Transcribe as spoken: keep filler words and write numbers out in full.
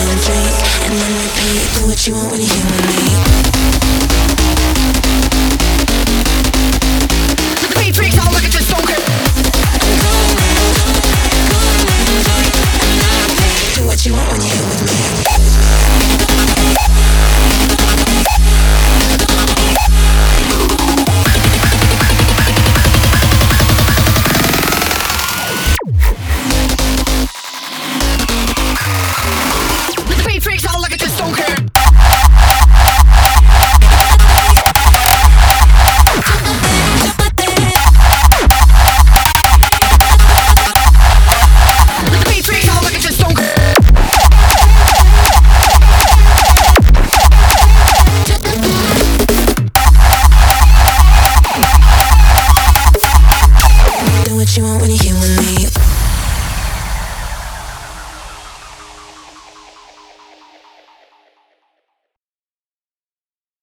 and drink and then repeat. Do what you want when you're here with me. The beat freaks out like it's just don't care. Do what you want when you're here with me. You want when you're here with me.